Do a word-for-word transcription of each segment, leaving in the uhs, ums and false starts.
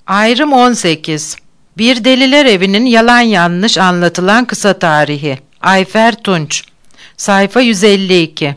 Ayrım on sekiz. Bir Deliler Evi'nin yalan yanlış anlatılan kısa tarihi. Ayfer Tunç. Sayfa yüz elli iki.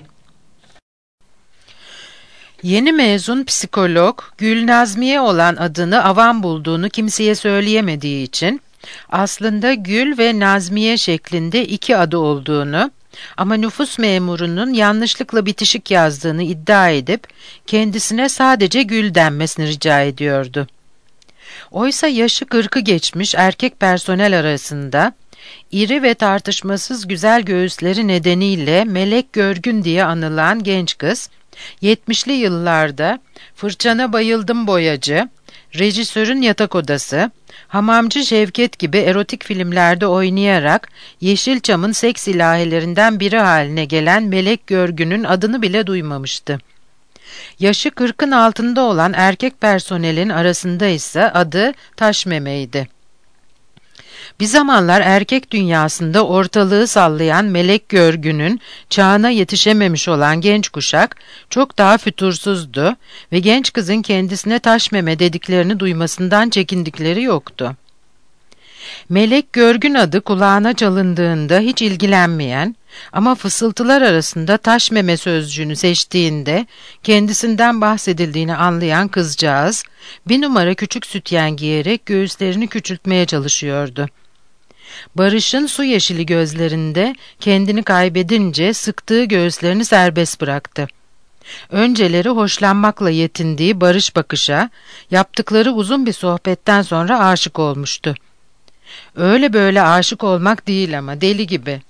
Yeni mezun psikolog, Gülnazmiye olan adını avam bulduğunu kimseye söyleyemediği için, aslında Gül ve Nazmiye şeklinde iki adı olduğunu ama nüfus memurunun yanlışlıkla bitişik yazdığını iddia edip, kendisine sadece Gül denmesini rica ediyordu. Oysa yaşı kırkı geçmiş erkek personel arasında, iri ve tartışmasız güzel göğüsleri nedeniyle Melek Görgün diye anılan genç kız, yetmişli yıllarda Fırçana Bayıldım Boyacı, Rejisörün Yatak Odası, Hamamcı Şevket gibi erotik filmlerde oynayarak Yeşilçam'ın seks ilahilerinden biri haline gelen Melek Görgün'ün adını bile duymamıştı. Yaşı kırkın altında olan erkek personelin arasında ise adı Taşmeme'ydi. Bir zamanlar erkek dünyasında ortalığı sallayan Melek Görgün'ün çağına yetişememiş olan genç kuşak çok daha fütursuzdu ve genç kızın kendisine Taşmeme dediklerini duymasından çekindikleri yoktu. Melek Görgün adı kulağına çalındığında hiç ilgilenmeyen ama fısıltılar arasında Taşmeme sözcüğünü seçtiğinde kendisinden bahsedildiğini anlayan kızcağız bir numara küçük sütyen giyerek göğüslerini küçültmeye çalışıyordu. Barış'ın su yeşili gözlerinde kendini kaybedince sıktığı göğüslerini serbest bıraktı. Önceleri hoşlanmakla yetindiği Barış Bakış'a yaptıkları uzun bir sohbetten sonra aşık olmuştu. Öyle böyle aşık olmak değil ama deli gibi.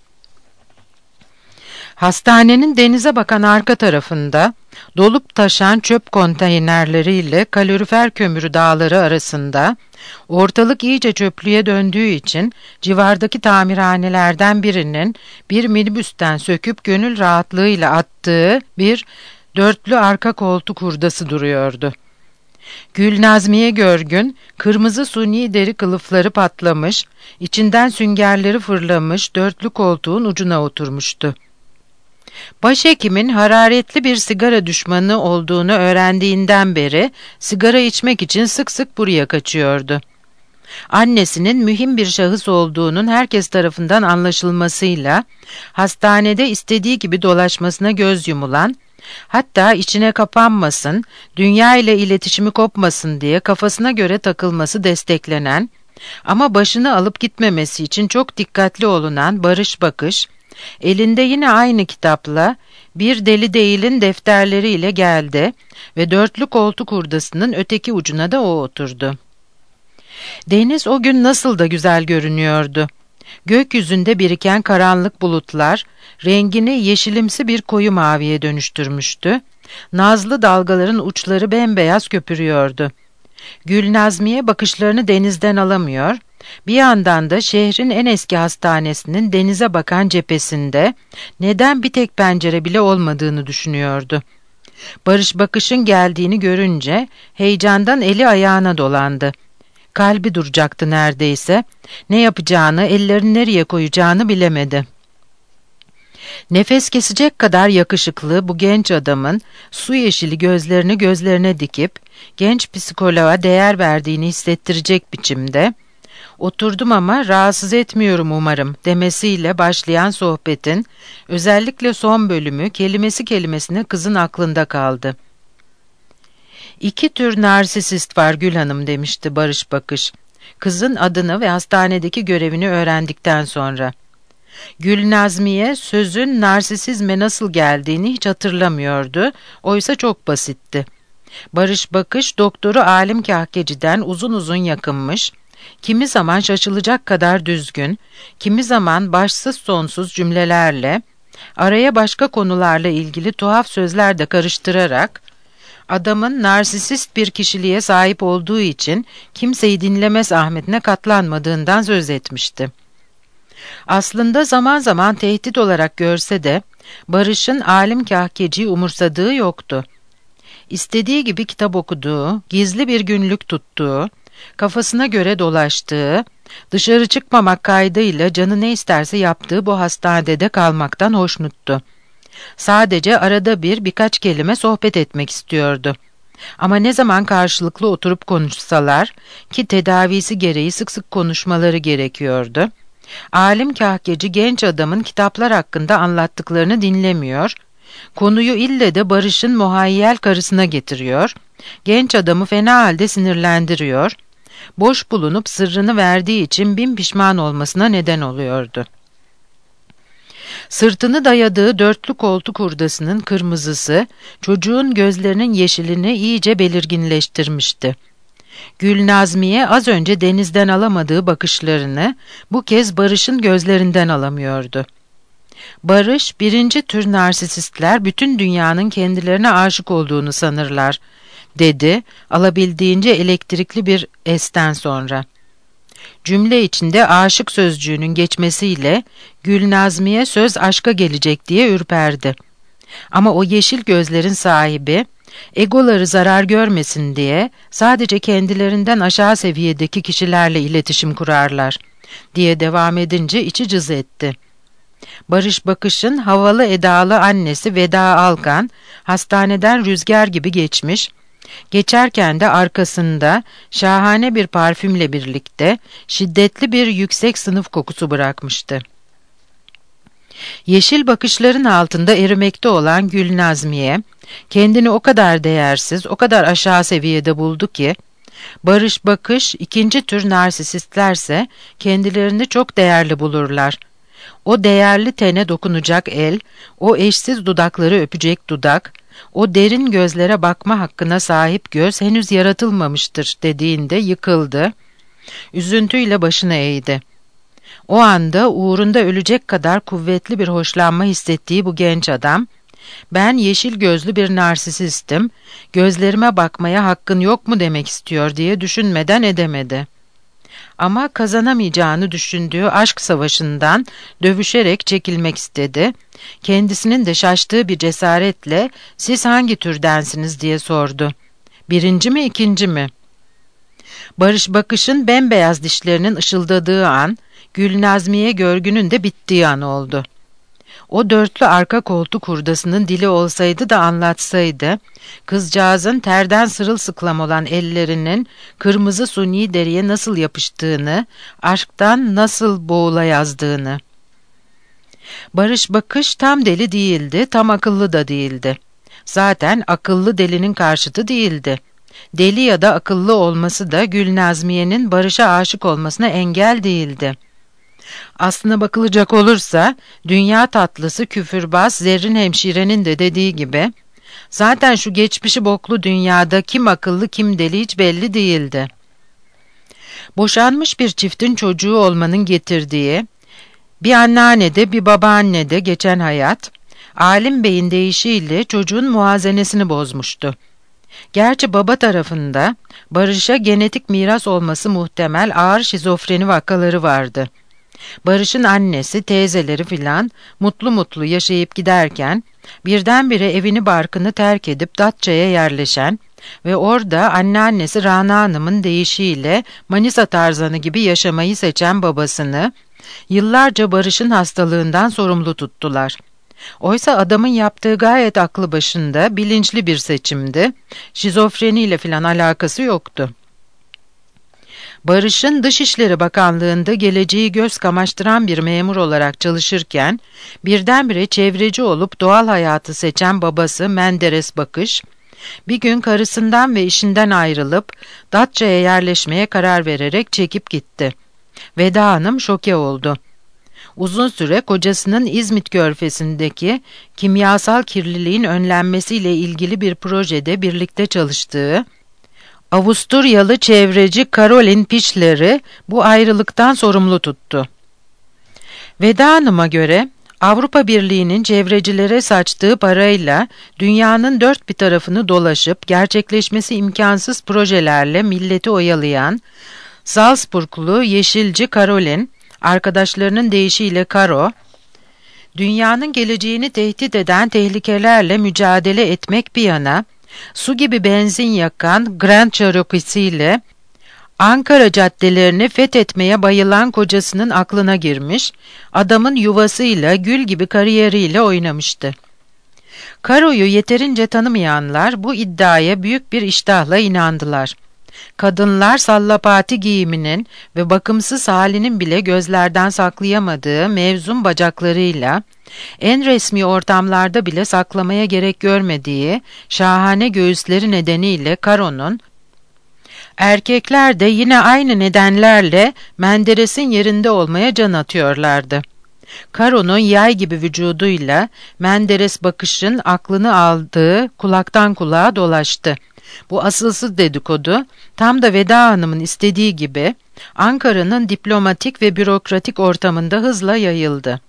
Hastanenin denize bakan arka tarafında dolup taşan çöp konteynerleriyle kalorifer kömürü dağları arasında ortalık iyice çöplüğe döndüğü için civardaki tamirhanelerden birinin bir minibüsten söküp gönül rahatlığıyla attığı bir dörtlü arka koltuk hurdası duruyordu. Gülnazmiye Görgün, kırmızı suni deri kılıfları patlamış, içinden süngerleri fırlamış dörtlü koltuğun ucuna oturmuştu. Başhekimin hararetli bir sigara düşmanı olduğunu öğrendiğinden beri sigara içmek için sık sık buraya kaçıyordu. Annesinin mühim bir şahıs olduğunun herkes tarafından anlaşılmasıyla hastanede istediği gibi dolaşmasına göz yumulan, hatta içine kapanmasın, dünya ile iletişimi kopmasın diye kafasına göre takılması desteklenen ama başını alıp gitmemesi için çok dikkatli olunan Barış Bakış, elinde yine aynı kitapla Bir Deli Değil'in defterleriyle geldi ve dörtlü koltuk hurdasının öteki ucuna da o oturdu. Deniz o gün nasıl da güzel görünüyordu. Gökyüzünde biriken karanlık bulutlar rengini yeşilimsi bir koyu maviye dönüştürmüştü. Nazlı dalgaların uçları bembeyaz köpürüyordu. Gülnazmiye bakışlarını denizden alamıyor, bir yandan da şehrin en eski hastanesinin denize bakan cephesinde neden bir tek pencere bile olmadığını düşünüyordu. Barış Bakış'ın geldiğini görünce heyecandan eli ayağına dolandı. Kalbi duracaktı neredeyse. Ne yapacağını, ellerini nereye koyacağını bilemedi. Nefes kesecek kadar yakışıklı bu genç adamın su yeşili gözlerini gözlerine dikip genç psikoloğa değer verdiğini hissettirecek biçimde "Oturdum ama rahatsız etmiyorum umarım" demesiyle başlayan sohbetin özellikle son bölümü kelimesi kelimesine kızın aklında kaldı. "İki tür narsisist var Gül Hanım" demişti Barış Bakış, kızın adını ve hastanedeki görevini öğrendikten sonra. Gülnazmiye sözün narsisizme nasıl geldiğini hiç hatırlamıyordu, oysa çok basitti. Barış Bakış doktoru alim kahkeciden uzun uzun yakınmış, kimi zaman şaşılacak kadar düzgün, kimi zaman başsız sonsuz cümlelerle, araya başka konularla ilgili tuhaf sözler de karıştırarak, adamın narsisist bir kişiliğe sahip olduğu için kimseyi dinlemez ahmetine katlanmadığından söz etmişti. Aslında zaman zaman tehdit olarak görse de Barış'ın alim kahkeciyi umursadığı yoktu. İstediği gibi kitap okuduğu, gizli bir günlük tuttuğu, kafasına göre dolaştığı, dışarı çıkmamak kaydıyla canı ne isterse yaptığı bu hastanede kalmaktan hoşnuttu. Sadece arada bir birkaç kelime sohbet etmek istiyordu. Ama ne zaman karşılıklı oturup konuşsalar, ki tedavisi gereği sık sık konuşmaları gerekiyordu, alim kahkeci genç adamın kitaplar hakkında anlattıklarını dinlemiyor, konuyu ille de Barış'ın muhayyel karısına getiriyor, genç adamı fena halde sinirlendiriyor, boş bulunup sırrını verdiği için bin pişman olmasına neden oluyordu. Sırtını dayadığı dörtlü koltuk hurdasının kırmızısı, çocuğun gözlerinin yeşilini iyice belirginleştirmişti. Gülnazmiye az önce denizden alamadığı bakışlarını, bu kez Barış'ın gözlerinden alamıyordu. Barış, birinci tür narsisistler bütün dünyanın kendilerine aşık olduğunu sanırlar, dedi, alabildiğince elektrikli bir esten sonra. Cümle içinde aşık sözcüğünün geçmesiyle Gülnazmiye söz aşka gelecek diye ürperdi. Ama o yeşil gözlerin sahibi, egoları zarar görmesin diye sadece kendilerinden aşağı seviyedeki kişilerle iletişim kurarlar, diye devam edince içi cız etti. Barış Bakış'ın havalı edalı annesi Veda Alkan, hastaneden rüzgar gibi geçmiş, geçerken de arkasında şahane bir parfümle birlikte şiddetli bir yüksek sınıf kokusu bırakmıştı. Yeşil bakışların altında erimekte olan Gülnazmiye, kendini o kadar değersiz, o kadar aşağı seviyede buldu ki, Barış Bakış ikinci tür narsisistlerse kendilerini çok değerli bulurlar. O değerli tene dokunacak el, o eşsiz dudakları öpecek dudak, o derin gözlere bakma hakkına sahip göz henüz yaratılmamıştır dediğinde yıkıldı, üzüntüyle başını eğdi. O anda uğrunda ölecek kadar kuvvetli bir hoşlanma hissettiği bu genç adam, ben yeşil gözlü bir narsisistim, gözlerime bakmaya hakkın yok mu demek istiyor diye düşünmeden edemedi. Ama kazanamayacağını düşündüğü aşk savaşından dövüşerek çekilmek istedi. Kendisinin de şaştığı bir cesaretle siz hangi türdensiniz diye sordu. Birinci mi ikinci mi? Barış Bakış'ın bembeyaz dişlerinin ışıldadığı an, Gülnazmiye görgünün de bittiği an oldu. O dörtlü arka koltuk hurdasının dili olsaydı da anlatsaydı, kızcağızın terden sırılsıklam olan ellerinin kırmızı suni deriye nasıl yapıştığını, aşktan nasıl boğula yazdığını. Barış Bakış tam deli değildi, tam akıllı da değildi. Zaten akıllı delinin karşıtı değildi. Deli ya da akıllı olması da Gülnazmiye'nin Barış'a aşık olmasına engel değildi. Aslına bakılacak olursa, dünya tatlısı küfürbaz Zerrin hemşirenin de dediği gibi, zaten şu geçmişi boklu dünyada kim akıllı kim deli hiç belli değildi. Boşanmış bir çiftin çocuğu olmanın getirdiği, bir anneannede bir babaannede geçen hayat, Alim Bey'in deyişiyle çocuğun muazenesini bozmuştu. Gerçi baba tarafında Barış'a genetik miras olması muhtemel ağır şizofreni vakaları vardı. Barış'ın annesi, teyzeleri filan mutlu mutlu yaşayıp giderken birdenbire evini barkını terk edip Datça'ya yerleşen ve orada anneannesi Rana Hanım'ın deyişiyle Manisa Tarzanı gibi yaşamayı seçen babasını yıllarca Barış'ın hastalığından sorumlu tuttular. Oysa adamın yaptığı gayet aklı başında bilinçli bir seçimdi, şizofreniyle filan alakası yoktu. Barış'ın Dışişleri Bakanlığı'nda geleceği göz kamaştıran bir memur olarak çalışırken, birdenbire çevreci olup doğal hayatı seçen babası Menderes Bakış, bir gün karısından ve işinden ayrılıp Datça'ya yerleşmeye karar vererek çekip gitti. Veda Hanım şoke oldu. Uzun süre kocasının İzmit Körfezi'ndeki kimyasal kirliliğin önlenmesiyle ilgili bir projede birlikte çalıştığı, Avusturyalı çevreci Caroline Pichler'i bu ayrılıktan sorumlu tuttu. Veda Hanım'a göre Avrupa Birliği'nin çevrecilere saçtığı parayla dünyanın dört bir tarafını dolaşıp gerçekleşmesi imkansız projelerle milleti oyalayan Salzburglu yeşilci Caroline, arkadaşlarının deyişiyle Karo, dünyanın geleceğini tehdit eden tehlikelerle mücadele etmek bir yana, su gibi benzin yakan Grand Cherokee'siyle Ankara caddelerini fethetmeye bayılan kocasının aklına girmiş, adamın yuvasıyla gül gibi kariyeriyle oynamıştı. Karo'yu yeterince tanımayanlar bu iddiaya büyük bir iştahla inandılar. Kadınlar sallapati giyiminin ve bakımsız halinin bile gözlerden saklayamadığı mevzun bacaklarıyla, en resmi ortamlarda bile saklamaya gerek görmediği şahane göğüsleri nedeniyle Karo'nun, erkekler de yine aynı nedenlerle Menderes'in yerinde olmaya can atıyorlardı. Karo'nun yay gibi vücuduyla Menderes bakışın aklını aldığı kulaktan kulağa dolaştı. Bu asılsız dedikodu tam da Veda Hanım'ın istediği gibi Ankara'nın diplomatik ve bürokratik ortamında hızla yayıldı.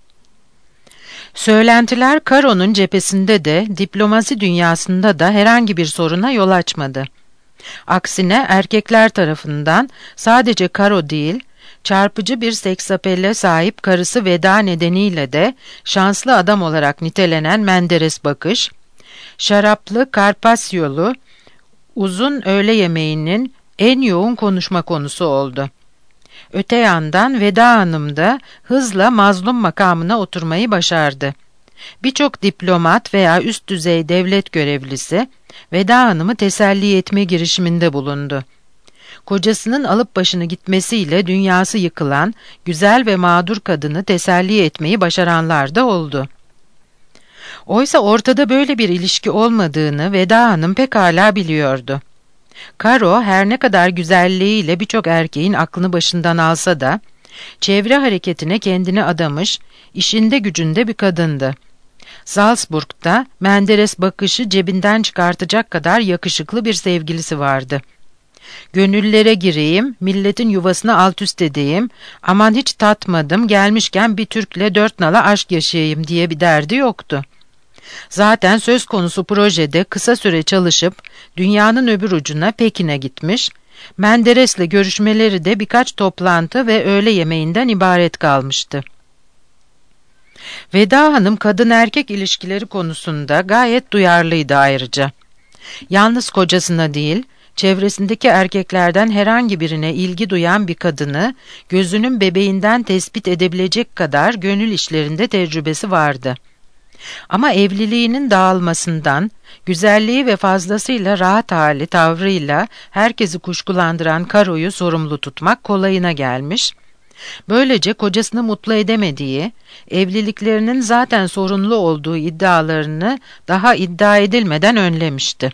Söylentiler Karo'nun cephesinde de diplomasi dünyasında da herhangi bir soruna yol açmadı. Aksine erkekler tarafından sadece Karo değil, çarpıcı bir seksapelle sahip karısı Veda nedeniyle de şanslı adam olarak nitelenen Menderes Bakış, şaraplı Karpasyolu uzun öğle yemeğinin en yoğun konuşma konusu oldu. Öte yandan Veda Hanım da hızla mazlum makamına oturmayı başardı. Birçok diplomat veya üst düzey devlet görevlisi Veda Hanım'ı teselli etme girişiminde bulundu. Kocasının alıp başını gitmesiyle dünyası yıkılan güzel ve mağdur kadını teselli etmeyi başaranlar da oldu. Oysa ortada böyle bir ilişki olmadığını Veda Hanım pekala biliyordu. Karo her ne kadar güzelliğiyle birçok erkeğin aklını başından alsa da, çevre hareketine kendini adamış, işinde gücünde bir kadındı. Salzburg'da Menderes Bakış'ı cebinden çıkartacak kadar yakışıklı bir sevgilisi vardı. Gönüllere gireyim, milletin yuvasını alt üst edeyim, aman hiç tatmadım, gelmişken bir Türk'le dört nala aşk yaşayayım diye bir derdi yoktu. Zaten söz konusu projede kısa süre çalışıp dünyanın öbür ucuna Pekin'e gitmiş, Menderes'le görüşmeleri de birkaç toplantı ve öğle yemeğinden ibaret kalmıştı. Veda Hanım kadın erkek ilişkileri konusunda gayet duyarlıydı ayrıca. Yalnız kocasına değil, çevresindeki erkeklerden herhangi birine ilgi duyan bir kadını gözünün bebeğinden tespit edebilecek kadar gönül işlerinde tecrübesi vardı. Ama evliliğinin dağılmasından, güzelliği ve fazlasıyla rahat hali tavrıyla herkesi kuşkulandıran Karo'yu sorumlu tutmak kolayına gelmiş, böylece kocasını mutlu edemediği, evliliklerinin zaten sorunlu olduğu iddialarını daha iddia edilmeden önlemişti.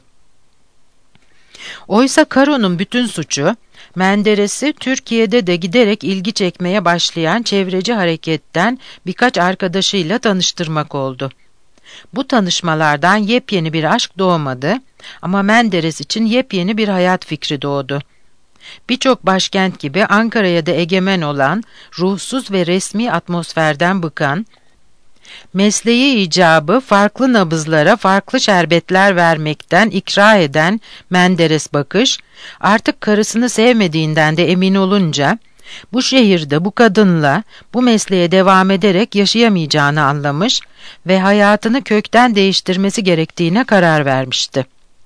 Oysa Karo'nun bütün suçu, Menderes'i Türkiye'de de giderek ilgi çekmeye başlayan çevreci hareketten birkaç arkadaşıyla tanıştırmak oldu. Bu tanışmalardan yepyeni bir aşk doğmadı ama Menderes için yepyeni bir hayat fikri doğdu. Birçok başkent gibi Ankara'ya da egemen olan, ruhsuz ve resmi atmosferden bıkan, mesleği icabı farklı nabızlara farklı şerbetler vermekten ikra eden Menderes Bakış, artık karısını sevmediğinden de emin olunca, bu şehirde bu kadınla bu mesleğe devam ederek yaşayamayacağını anlamış ve hayatını kökten değiştirmesi gerektiğine karar vermişti.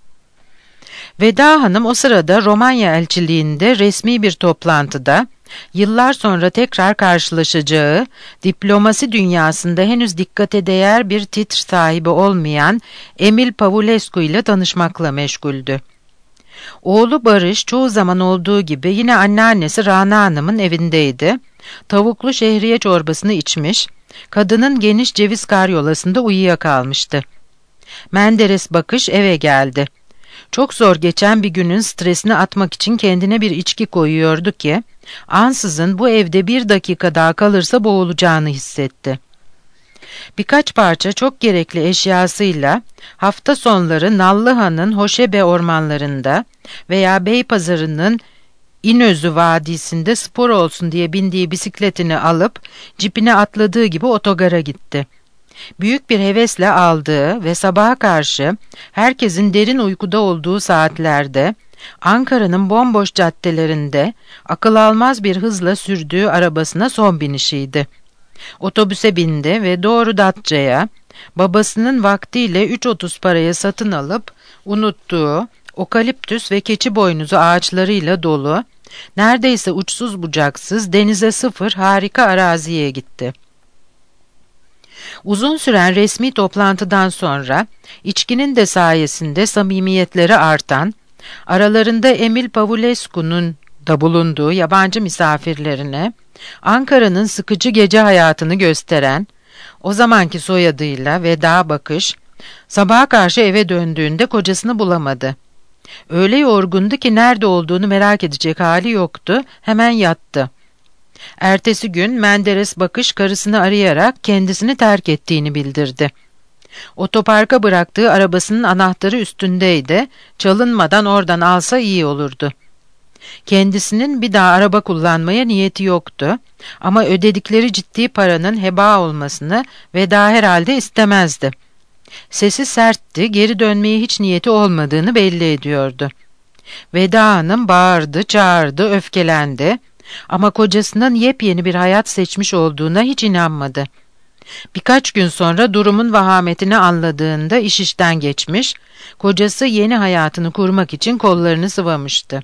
Veda Hanım o sırada Romanya elçiliğinde resmi bir toplantıda, yıllar sonra tekrar karşılaşacağı, diplomasi dünyasında henüz dikkate değer bir titr sahibi olmayan Emil Pavulescu ile tanışmakla meşguldü. Oğlu Barış çoğu zaman olduğu gibi yine anneannesi Rana Hanım'ın evindeydi. Tavuklu şehriye çorbasını içmiş, kadının geniş ceviz karyolasında uyuyakalmıştı. Menderes Bakış eve geldi. Çok zor geçen bir günün stresini atmak için kendine bir içki koyuyordu ki, ansızın bu evde bir dakika daha kalırsa boğulacağını hissetti. Birkaç parça çok gerekli eşyasıyla hafta sonları Nallıhan'ın Hoşebe ormanlarında veya Beypazarı'nın İnözü Vadisi'nde spor olsun diye bindiği bisikletini alıp cipine atladığı gibi otogara gitti. Büyük bir hevesle aldığı ve sabaha karşı herkesin derin uykuda olduğu saatlerde Ankara'nın bomboş caddelerinde akıl almaz bir hızla sürdüğü arabasına son binişiydi. Otobüse bindi ve doğru Datça'ya, babasının vaktiyle üç otuz paraya satın alıp unuttuğu okaliptüs ve keçi boynuzu ağaçlarıyla dolu, neredeyse uçsuz bucaksız denize sıfır harika araziye gitti. Uzun süren resmi toplantıdan sonra içkinin de sayesinde samimiyetleri artan, aralarında Emil Pavulescu'nun da bulunduğu yabancı misafirlerine Ankara'nın sıkıcı gece hayatını gösteren, o zamanki soyadıyla Veda Bakış, sabaha karşı eve döndüğünde kocasını bulamadı. Öyle yorgundu ki nerede olduğunu merak edecek hali yoktu, hemen yattı. Ertesi gün Menderes Bakış karısını arayarak kendisini terk ettiğini bildirdi. Otoparka bıraktığı arabasının anahtarı üstündeydi, çalınmadan oradan alsa iyi olurdu. Kendisinin bir daha araba kullanmaya niyeti yoktu ama ödedikleri ciddi paranın heba olmasını Veda herhalde istemezdi. Sesi sertti, geri dönmeye hiç niyeti olmadığını belli ediyordu. Veda Hanım bağırdı, çağırdı, öfkelendi ama kocasının yepyeni bir hayat seçmiş olduğuna hiç inanmadı. Birkaç gün sonra durumun vahametini anladığında iş işten geçmiş, kocası yeni hayatını kurmak için kollarını sıvamıştı.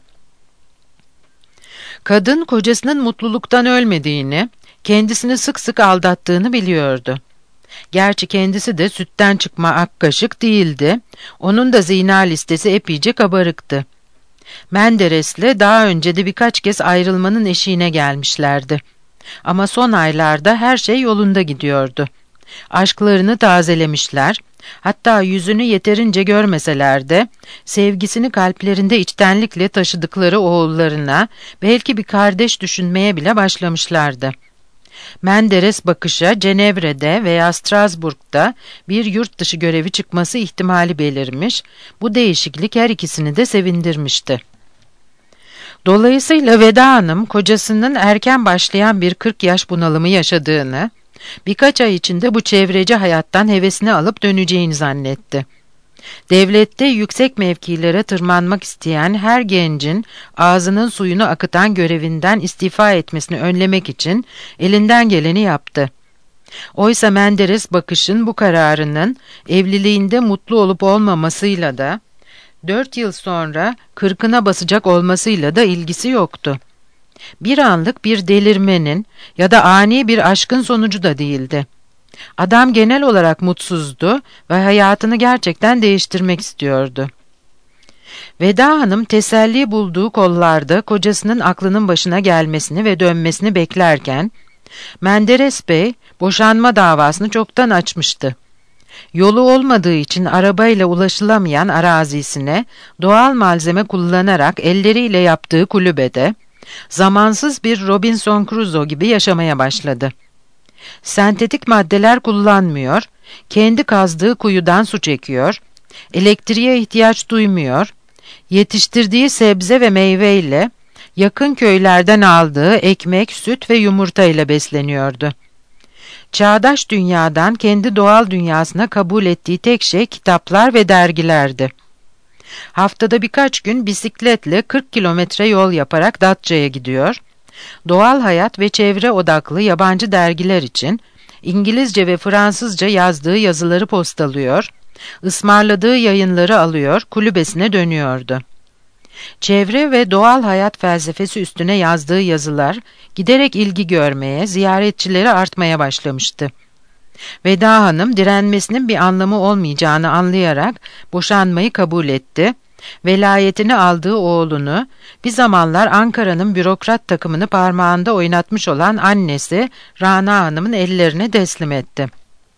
Kadın kocasının mutluluktan ölmediğini, kendisini sık sık aldattığını biliyordu. Gerçi kendisi de sütten çıkma ak kaşık değildi, onun da zina listesi epeyce kabarıktı. Menderes'le daha önce de birkaç kez ayrılmanın eşiğine gelmişlerdi. Ama son aylarda her şey yolunda gidiyordu. Aşklarını tazelemişler, hatta yüzünü yeterince görmeseler de sevgisini kalplerinde içtenlikle taşıdıkları oğullarına belki bir kardeş düşünmeye bile başlamışlardı. Menderes Bakış'a Cenevre'de veya Strasbourg'da bir yurt dışı görevi çıkması ihtimali belirmiş, bu değişiklik her ikisini de sevindirmişti. Dolayısıyla Veda Hanım kocasının erken başlayan bir kırk yaş bunalımı yaşadığını, birkaç ay içinde bu çevreci hayattan hevesini alıp döneceğini zannetti. Devlette yüksek mevkilere tırmanmak isteyen her gencin ağzının suyunu akıtan görevinden istifa etmesini önlemek için elinden geleni yaptı. Oysa Menderes Bakış'ın bu kararının evliliğinde mutlu olup olmamasıyla da, dört yıl sonra kırkına basacak olmasıyla da ilgisi yoktu. Bir anlık bir delirmenin ya da ani bir aşkın sonucu da değildi. Adam genel olarak mutsuzdu ve hayatını gerçekten değiştirmek istiyordu. Veda Hanım teselli bulduğu kollarda kocasının aklının başına gelmesini ve dönmesini beklerken, Menderes Bey boşanma davasını çoktan açmıştı. Yolu olmadığı için arabayla ulaşılamayan arazisine doğal malzeme kullanarak elleriyle yaptığı kulübede, zamansız bir Robinson Crusoe gibi yaşamaya başladı. Sentetik maddeler kullanmıyor, kendi kazdığı kuyudan su çekiyor, elektriğe ihtiyaç duymuyor, yetiştirdiği sebze ve meyveyle, yakın köylerden aldığı ekmek, süt ve yumurta ile besleniyordu. Çağdaş dünyadan kendi doğal dünyasına kabul ettiği tek şey kitaplar ve dergilerdi. Haftada birkaç gün bisikletle kırk kilometre yol yaparak Datça'ya gidiyor, doğal hayat ve çevre odaklı yabancı dergiler için İngilizce ve Fransızca yazdığı yazıları postalıyor, ısmarladığı yayınları alıyor, kulübesine dönüyordu. Çevre ve doğal hayat felsefesi üstüne yazdığı yazılar giderek ilgi görmeye, ziyaretçileri artmaya başlamıştı. Veda Hanım direnmesinin bir anlamı olmayacağını anlayarak boşanmayı kabul etti. Velayetini aldığı oğlunu, bir zamanlar Ankara'nın bürokrat takımını parmağında oynatmış olan annesi Rana Hanım'ın ellerine teslim etti.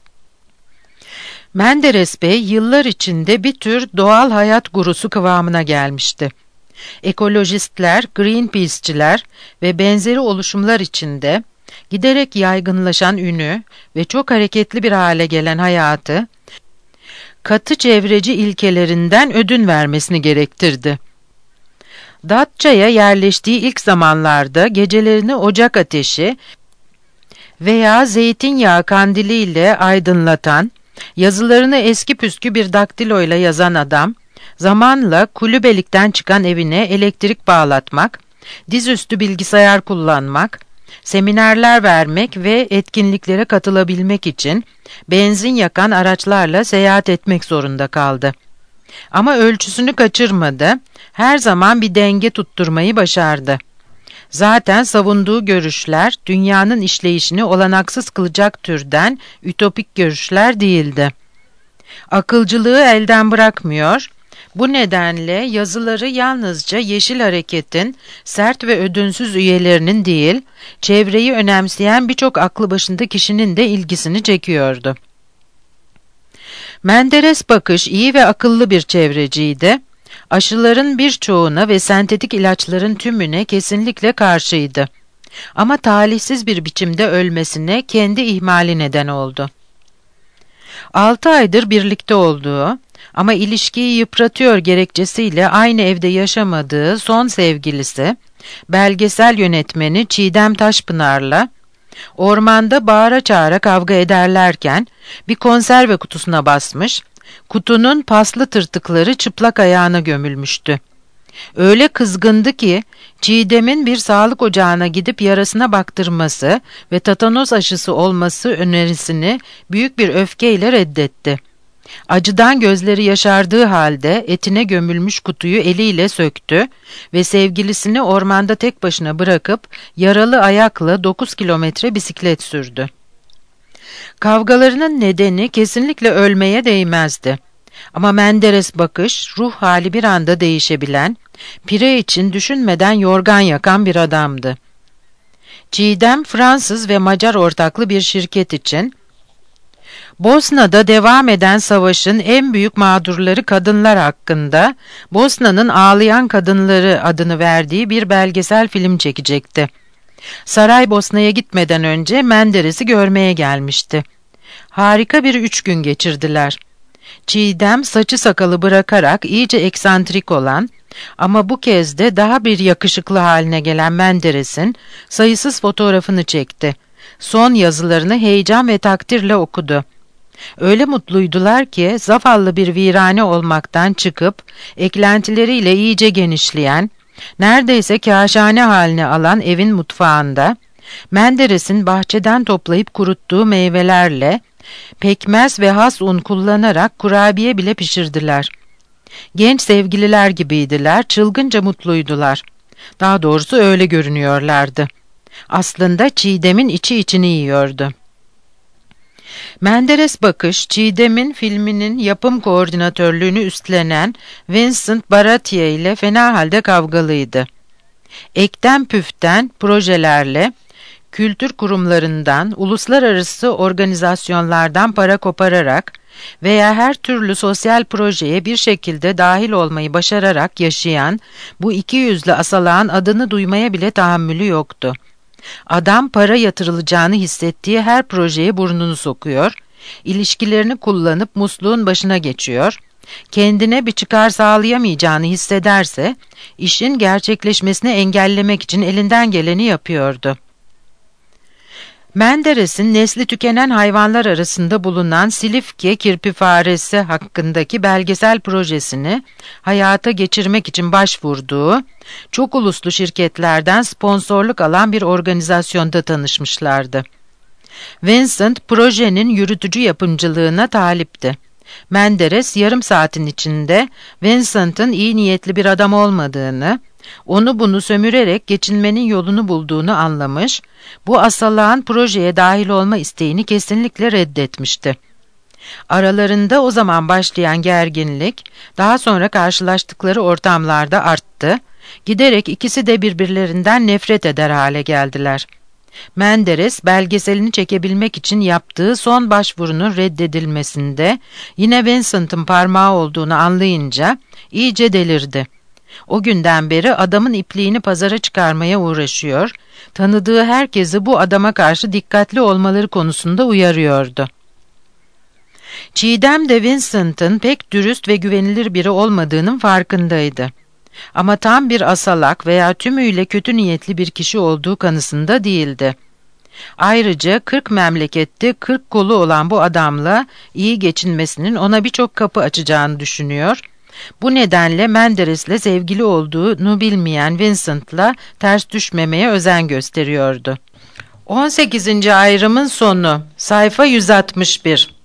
Menderes Bey yıllar içinde bir tür doğal hayat gurusu kıvamına gelmişti. Ekolojistler, Greenpeace'çiler ve benzeri oluşumlar içinde giderek yaygınlaşan ünü ve çok hareketli bir hale gelen hayatı, katı çevreci ilkelerinden ödün vermesini gerektirdi. Datça'ya yerleştiği ilk zamanlarda gecelerini ocak ateşi veya zeytinyağı kandiliyle aydınlatan, yazılarını eski püskü bir daktiloyla yazan adam, zamanla kulübelikten çıkan evine elektrik bağlatmak, dizüstü bilgisayar kullanmak, seminerler vermek ve etkinliklere katılabilmek için benzin yakan araçlarla seyahat etmek zorunda kaldı. Ama ölçüsünü kaçırmadı, her zaman bir denge tutturmayı başardı. Zaten savunduğu görüşler dünyanın işleyişini olanaksız kılacak türden ütopik görüşler değildi. Akılcılığı elden bırakmıyor, bu nedenle yazıları yalnızca Yeşil Hareket'in sert ve ödünsüz üyelerinin değil, çevreyi önemseyen birçok aklı başında kişinin de ilgisini çekiyordu. Menderes Bakış iyi ve akıllı bir çevreciydi. Aşıların birçoğuna ve sentetik ilaçların tümüne kesinlikle karşıydı. Ama talihsiz bir biçimde ölmesine kendi ihmali neden oldu. Altı aydır birlikte olduğu ama ilişkiyi yıpratıyor gerekçesiyle aynı evde yaşamadığı son sevgilisi, belgesel yönetmeni Çiğdem Taşpınar'la ormanda bağıra çağıra kavga ederlerken bir konserve kutusuna basmış, kutunun paslı tırtıkları çıplak ayağına gömülmüştü. Öyle kızgındı ki Çiğdem'in bir sağlık ocağına gidip yarasına baktırması ve tatanoz aşısı olması önerisini büyük bir öfkeyle reddetti. Acıdan gözleri yaşardığı halde etine gömülmüş kutuyu eliyle söktü ve sevgilisini ormanda tek başına bırakıp yaralı ayakla dokuz kilometre bisiklet sürdü. Kavgalarının nedeni kesinlikle ölmeye değmezdi. Ama Menderes Bakış, ruh hali bir anda değişebilen, pire için düşünmeden yorgan yakan bir adamdı. Çiğdem, Fransız ve Macar ortaklı bir şirket için, Bosna'da devam eden savaşın en büyük mağdurları kadınlar hakkında, Bosna'nın Ağlayan Kadınları adını verdiği bir belgesel film çekecekti. Saraybosna'ya gitmeden önce Menderes'i görmeye gelmişti. Harika bir üç gün geçirdiler. Çiğdem saçı sakalı bırakarak iyice eksantrik olan ama bu kez de daha bir yakışıklı haline gelen Menderes'in sayısız fotoğrafını çekti. Son yazılarını heyecan ve takdirle okudu. Öyle mutluydular ki zavallı bir virane olmaktan çıkıp eklentileriyle iyice genişleyen, neredeyse kâşhane haline alan evin mutfağında, Menderes'in bahçeden toplayıp kuruttuğu meyvelerle, pekmez ve has un kullanarak kurabiye bile pişirdiler. Genç sevgililer gibiydiler, çılgınca mutluydular. Daha doğrusu öyle görünüyorlardı. Aslında Çiğdem'in içi içini yiyordu. Menderes Bakış, Çiğdem'in filminin yapım koordinatörlüğünü üstlenen Vincent Baratier ile fena halde kavgalıydı. Ekten püften projelerle, kültür kurumlarından, uluslararası organizasyonlardan para kopararak veya her türlü sosyal projeye bir şekilde dahil olmayı başararak yaşayan bu iki yüzlü asalağın adını duymaya bile tahammülü yoktu. Adam para yatırılacağını hissettiği her projeye burnunu sokuyor, ilişkilerini kullanıp musluğun başına geçiyor, kendine bir çıkar sağlayamayacağını hissederse işin gerçekleşmesini engellemek için elinden geleni yapıyordu. Menderes'in nesli tükenen hayvanlar arasında bulunan Silifke kirpifaresi hakkındaki belgesel projesini hayata geçirmek için başvurduğu, çok uluslu şirketlerden sponsorluk alan bir organizasyonda tanışmışlardı. Vincent, projenin yürütücü yapımcılığına talipti. Menderes, yarım saatin içinde Vincent'ın iyi niyetli bir adam olmadığını, onu bunu sömürerek geçinmenin yolunu bulduğunu anlamış, bu asalağın projeye dahil olma isteğini kesinlikle reddetmişti. Aralarında o zaman başlayan gerginlik, daha sonra karşılaştıkları ortamlarda arttı, giderek ikisi de birbirlerinden nefret eder hale geldiler. Menderes, belgeselini çekebilmek için yaptığı son başvurunun reddedilmesinde yine Vincent'ın parmağı olduğunu anlayınca iyice delirdi. O günden beri adamın ipliğini pazara çıkarmaya uğraşıyor, tanıdığı herkesi bu adama karşı dikkatli olmaları konusunda uyarıyordu. Çiğdem de Vincent'ın pek dürüst ve güvenilir biri olmadığının farkındaydı. Ama tam bir asalak veya tümüyle kötü niyetli bir kişi olduğu kanısında değildi. Ayrıca kırk memlekette kırk kolu olan bu adamla iyi geçinmesinin ona birçok kapı açacağını düşünüyor. Bu nedenle Menderes'le sevgili olduğunu bilmeyen Vincent'la ters düşmemeye özen gösteriyordu. on sekizinci ayrımın sonu, sayfa yüz altmış bir.